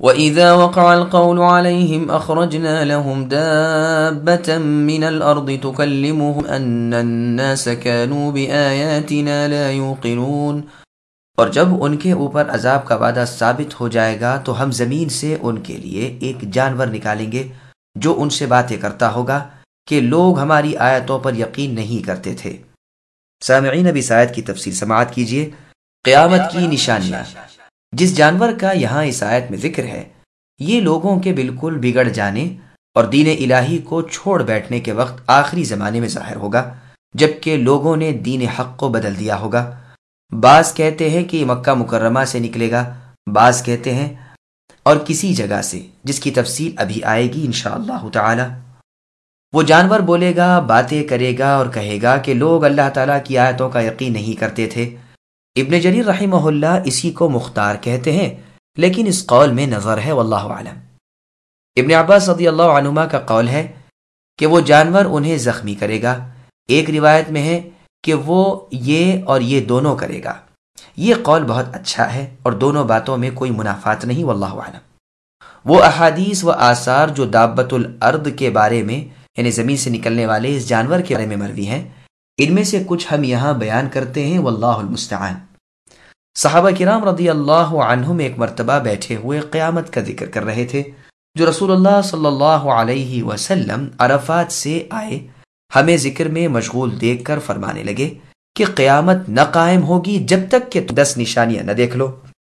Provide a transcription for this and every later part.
وَإِذَا وَقَعَ الْقَوْلُ عَلَيْهِمْ أَخْرَجْنَا لَهُمْ دَابَّةً مِّنَ الْأَرْضِ تُكَلِّمُهُمْ أَنَّ النَّاسَ كَانُوا بِآيَاتِنَا لَا يُوقِنُونَ۔ اور جب ان کے اوپر عذاب کا وعدہ ثابت ہو جائے گا تو ہم زمین سے ان کے لیے ایک جانور نکالیں گے جو ان سے باتیں کرتا ہوگا کہ لوگ ہماری آیتوں پر یقین نہیں کرتے تھے۔ سامعین، اب اس آیت کی تفسیر سماعت کیجیے۔ قیامت کی نشانیاں۔ جس جانور کا یہاں اس آیت میں ذکر ہے، یہ لوگوں کے بالکل بگڑ جانے اور دین الہی کو چھوڑ بیٹھنے کے وقت آخری زمانے میں ظاہر ہوگا، جبکہ لوگوں نے دین حق کو بدل دیا ہوگا۔ بعض کہتے ہیں کہ یہ مکہ مکرمہ سے نکلے گا، بعض کہتے ہیں اور کسی جگہ سے، جس کی تفصیل ابھی آئے گی انشاءاللہ تعالی۔ وہ جانور بولے گا، باتیں کرے گا اور کہے گا کہ لوگ اللہ تعالیٰ کی آیتوں کا یقین نہیں کرتے تھے۔ ابن جریر رحمہ اللہ اسی کو مختار کہتے ہیں، لیکن اس قول میں نظر ہے، واللہ اعلم۔ ابن عباس رضی اللہ عنہما کا قول ہے کہ وہ جانور انہیں زخمی کرے گا۔ ایک روایت میں ہے کہ وہ یہ اور یہ دونوں کرے گا۔ یہ قول بہت اچھا ہے اور دونوں باتوں میں کوئی منافات نہیں، واللہ اعلم۔ وہ احادیث و آثار جو دابۃ الارض کے بارے میں، یعنی زمین سے نکلنے والے اس جانور کے بارے میں مروی ہیں، ان میں سے کچھ ہم یہاں بیان کرتے ہیں، واللہ المستعان۔ صحابہ کرام رضی اللہ عنہم ایک مرتبہ بیٹھے ہوئے قیامت کا ذکر کر رہے تھے، جو رسول اللہ صلی اللہ علیہ وسلم عرفات سے آئے، ہمیں ذکر میں مشغول دیکھ کر فرمانے لگے کہ قیامت نہ قائم ہوگی جب تک کہ 10 نشانیاں نہ دیکھ لو: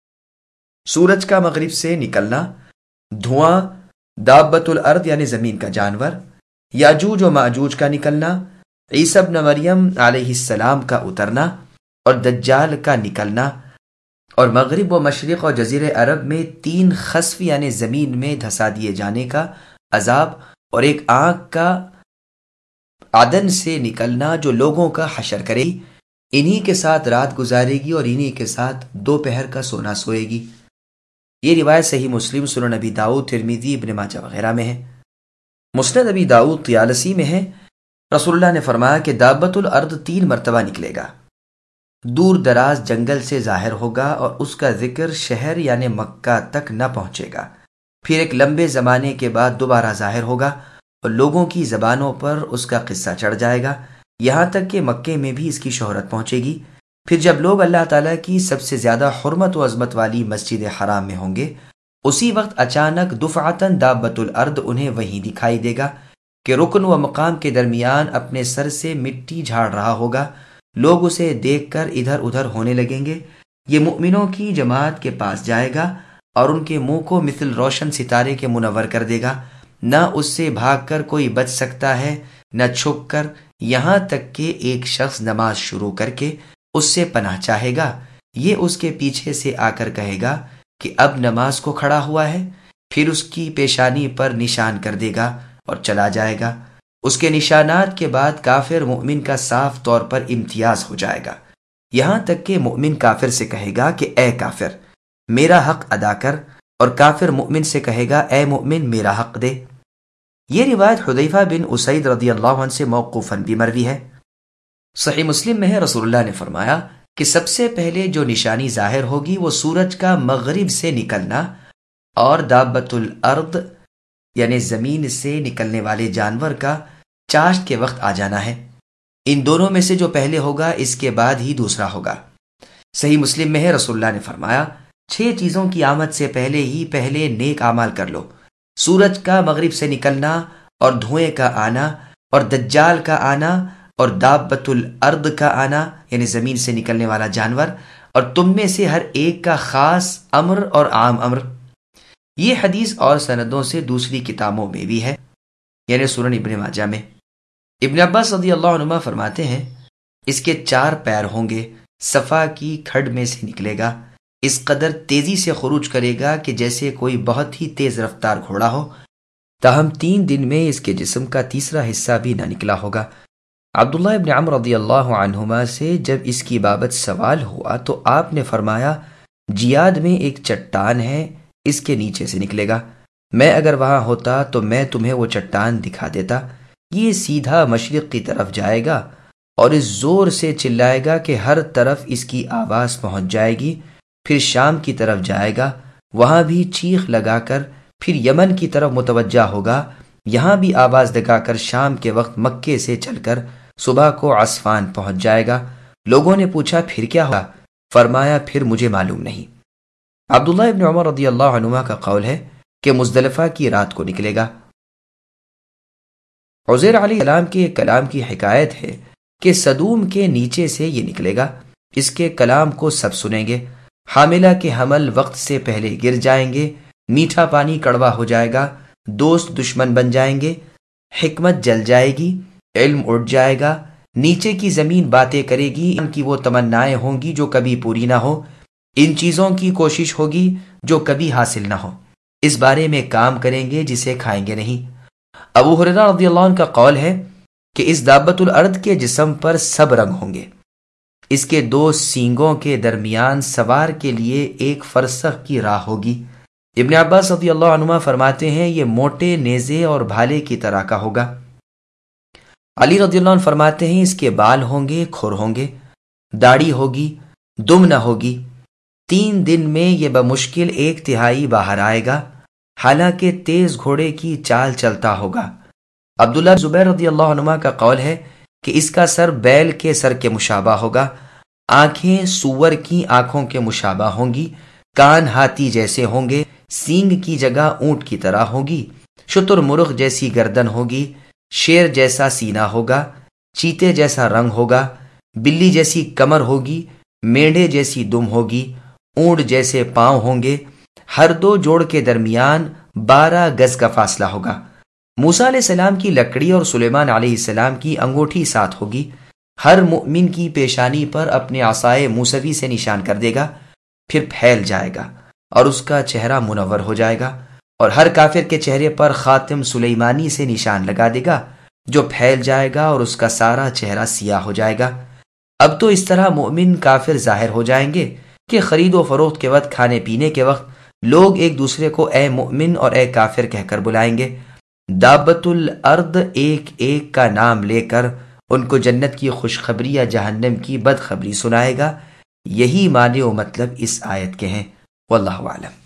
سورج کا مغرب سے نکلنا، دھواں، دابۃ الارض یعنی زمین کا جانور، یاجوج و ماجوج کا نکلنا، عیسیٰ ابن مریم علیہ السلام کا اترنا اور دجال کا نکلنا، اور مغرب و مشرق اور جزیرہ عرب میں 3 خسف یعنی زمین میں دھسا دیے جانے کا عذاب، اور ایک آنکھ کا عدن سے نکلنا جو لوگوں کا حشر کرے گی، انہی کے ساتھ رات گزارے گی اور انہی کے ساتھ دوپہر کا سونا سوئے گی۔ یہ روایت صحیح مسلم، سنن ابی داؤد، ترمذی، ابن ماجہ وغیرہ میں ہے۔ مسند ابی داؤد طیالسی میں ہے، رسول اللہ نے فرمایا کہ دابۃ الارض 3 مرتبہ نکلے گا، دور دراز جنگل سے ظاہر ہوگا اور اس کا ذکر شہر یعنی مکہ تک نہ پہنچے گا، پھر ایک لمبے زمانے کے بعد دوبارہ ظاہر ہوگا اور لوگوں کی زبانوں پر اس کا قصہ چڑھ جائے گا، یہاں تک کہ مکے میں بھی اس کی شہرت پہنچے گی۔ پھر جب لوگ اللہ تعالیٰ کی سب سے زیادہ حرمت و عظمت والی مسجد حرام میں ہوں گے، اسی وقت اچانک دفعتاً دابۃ الارض انہیں وہیں دکھائی دے گا کہ رکن و مقام کے درمیان اپنے سر سے مٹی جھاڑ رہا ہوگا۔ لوگ اسے دیکھ کر ادھر ادھر ہونے لگیں گے۔ یہ مؤمنوں کی جماعت کے پاس جائے گا اور ان کے منہ کو مثل روشن ستارے کے منور کر دے گا، نہ اس سے بھاگ کر کوئی بچ سکتا ہے نہ چھپ کر، یہاں تک کہ ایک شخص نماز شروع کر کے اس سے پناہ چاہے گا، یہ اس کے پیچھے سے آ کر کہے گا کہ اب نماز کو کھڑا ہوا ہے، پھر اس کی پیشانی پر نشان کر دے گا اور چلا جائے گا۔ اس کے نشانات کے بعد کافر مومن کا صاف طور پر امتیاز ہو جائے گا، یہاں تک کہ مومن کافر سے کہے گا کہ اے کافر میرا حق ادا کر، اور کافر مومن سے کہے گا اے مومن میرا حق دے۔ یہ روایت حذیفہ بن اسید رضی اللہ عنہ سے موقوفاً بھی مروی ہے۔ صحیح مسلم میں ہے، رسول اللہ نے فرمایا کہ سب سے پہلے جو نشانی ظاہر ہوگی وہ سورج کا مغرب سے نکلنا اور دابۃ الارض یعنی زمین سے نکلنے والے جانور کا چاشت کے وقت آ جانا ہے۔ ان دونوں میں سے جو پہلے ہوگا اس کے بعد ہی دوسرا ہوگا۔ صحیح مسلم میں ہے، رسول اللہ نے فرمایا 6 چیزوں کی آمد سے پہلے نیک اعمال کر لو: سورج کا مغرب سے نکلنا اور دھوئیں کا آنا اور دجال کا آنا اور دابۃ الارض کا آنا یعنی زمین سے نکلنے والا جانور، اور تم میں سے ہر ایک کا خاص امر اور عام امر۔ یہ حدیث اور سندوں سے دوسری کتابوں میں بھی ہے، یعنی سنن ابن ماجہ میں۔ ابن عباس رضی اللہ عنہ فرماتے ہیں اس کے 4 پیر ہوں گے، صفا کی کھڈ میں سے نکلے گا، اس قدر تیزی سے خروج کرے گا کہ جیسے کوئی بہت ہی تیز رفتار گھوڑا ہو، تاہم 3 دن میں اس کے جسم کا تیسرا حصہ بھی نہ نکلا ہوگا۔ عبداللہ ابن عمرو رضی اللہ عنہما سے جب اس کی بابت سوال ہوا تو آپ نے فرمایا جیاد میں ایک چٹان ہے، اس کے نیچے سے نکلے گا، میں اگر وہاں ہوتا تو میں تمہیں وہ چٹان دکھا دیتا۔ یہ سیدھا مشرق کی طرف جائے گا اور اس زور سے چلائے گا کہ ہر طرف اس کی آواز پہنچ جائے گی، پھر شام کی طرف جائے گا، وہاں بھی چیخ لگا کر پھر یمن کی طرف متوجہ ہوگا، یہاں بھی آواز لگا کر شام کے وقت مکے سے چل کر صبح کو عصفان پہنچ جائے گا۔ لوگوں نے پوچھا پھر کیا ہوگا؟ فرمایا پھر مجھے معلوم نہیں۔ عبداللہ ابن عمر رضی اللہ عنہما کا قول ہے کہ مزدلفہ کی رات کو نکلے گا۔ عزیر علیہ السلام کے کلام کی حکایت ہے کہ صدوم کے نیچے سے یہ نکلے گا، اس کے کلام کو سب سنیں گے، حاملہ کے حمل وقت سے پہلے گر جائیں گے، میٹھا پانی کڑوا ہو جائے گا، دوست دشمن بن جائیں گے، حکمت جل جائے گی، علم اٹھ جائے گا، نیچے کی زمین باتیں کرے گی، ان کی وہ تمنائیں ہوں گی جو کبھی پوری نہ ہو، ان چیزوں کی کوشش ہوگی جو کبھی حاصل نہ ہو، اس بارے میں کام کریں گے جسے کھائیں گے نہیں۔ ابو ہریرہ رضی اللہ عنہ کا قول ہے کہ اس دابت الارض کے جسم پر سب رنگ ہوں گے، اس کے دو سینگوں کے درمیان سوار کے لیے ایک فرسخ کی راہ ہوگی۔ ابن عباس رضی اللہ عنہما فرماتے ہیں یہ موٹے نیزے اور بھالے کی طرح کا ہوگا۔ علی رضی اللہ عنہ فرماتے ہیں اس کے بال ہوں گے، کھر ہوں گے، داڑھی ہوگی، دم نہ ہوگی، 3 دن میں یہ بمشکل 1/3 باہر آئے گا، حالانکہ تیز گھوڑے کی چال چلتا ہوگا۔ عبداللہ زبیر رضی اللہ عنہما کا قول ہے کہ اس کا سر بیل کے سر کے مشابہ ہوگا، آنکھیں سور کی آنکھوں کے مشابہ ہوں گی، کان ہاتھی جیسے ہوں گے، سینگ کی جگہ اونٹ کی طرح ہوگی، شتر مرغ جیسی گردن ہوگی، شیر جیسا سینہ ہوگا، چیتے جیسا رنگ ہوگا، بلی جیسی کمر ہوگی، میڑھے جیسی دم ہوگی، اونٹ جیسے پاؤں ہوں گے، ہر 2 جوڑ کے درمیان 12 گز کا فاصلہ ہوگا۔ موسیٰ علیہ السلام کی لکڑی اور سلیمان علیہ السلام کی انگوٹھی ساتھ ہوگی، ہر مؤمن کی پیشانی پر اپنے عصائے موسوی سے نشان کر دے گا، پھر پھیل جائے گا اور اس کا چہرہ منور ہو جائے گا، اور ہر کافر کے چہرے پر خاتم سلیمانی سے نشان لگا دے گا جو پھیل جائے گا اور اس کا سارا چہرہ سیاہ ہو جائے گا۔ اب تو اس طرح مؤمن کافر ظاہر ہو جائیں گے کہ خرید و فروخت کے وقت، کھانے پینے کے وقت لوگ ایک دوسرے کو اے مؤمن اور اے کافر کہہ کر بلائیں گے۔ دابت الارض ایک ایک کا نام لے کر ان کو جنت کی خوشخبری یا جہنم کی بدخبری سنائے گا۔ یہی معنی و مطلب اس آیت کے ہیں، واللہ اعلم۔